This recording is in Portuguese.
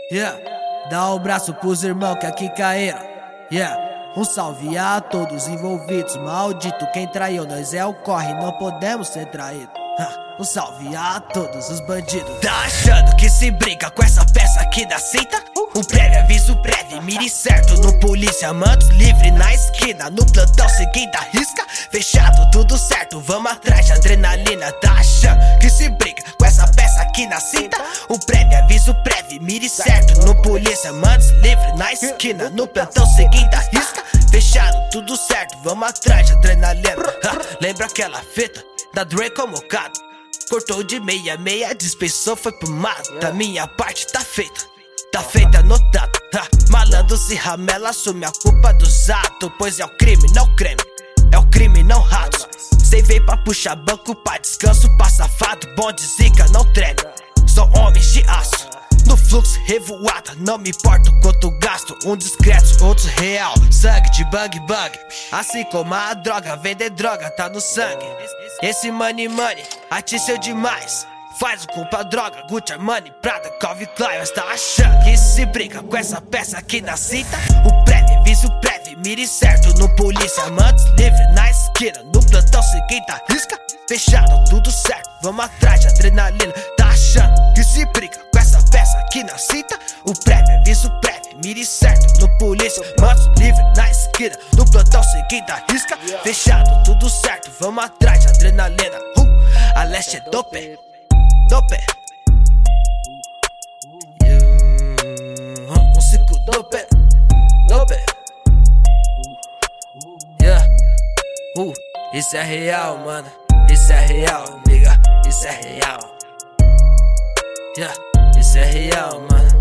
Yeah, dá um abraço pros irmãos que aqui caíram. Yeah, um salve a todos envolvidos. Maldito quem traiu, nós é o corre, não podemos ser traídos. Um salve a todos os bandidos. Tá achando que se brinca com essa peça aqui da cinta? Um prévio aviso prévio, mire certo no polícia, mandos livre na esquina. No plantão seguindo a risca, fechado tudo certo, vamos atrás de adrenalina. Tá achando que se brinca com essa peça aqui na cinta? Um prévio aviso prévio, mire certo no polícia, mandos livre na esquina. No plantão seguindo a risca, fechado tudo certo, vamos atrás de adrenalina. Lembra aquela fita da Dre com Mocado? Cortou de meia, dispensou, foi pro mato. Da minha parte tá feita anotado. Malandro se ramela, assume a culpa dos atos. Pois é o crime, não creme, é o crime, não ratos. Cê veio pra puxar banco, pra descanso, pra safado. Bom de zica, não treme, são homens de aço. No fluxo revoada, não me importa o quanto gasto. Um discreto, outro real, sangue de bang bang. Assim como a droga, vender droga tá no sangue. Esse money atiçou demais. Faz o culpa droga, Gucci, Armani, Prada, Calvin Klein. Mas tá achando que se brinca com essa peça aqui na cinta? O prévio, aviso prévio, mire certo no polícia, mandos livre na esquina. No plantão seguinte a risca, fechado tudo certo, vamos atrás de adrenalina. Tá achando que se brinca com essa peça aqui na cinta? O prévio, aviso prévio, mire certo no polícia, mandos livre na esquina. No plantão seguinte a risca, fechado tudo certo, vamos atrás de adrenalina. A leste é dope, dope. Um ciclo dope, dope. Yeah. Isso é real, mano. Isso é real, nigga. Isso é real. Yeah. Isso é real, mano.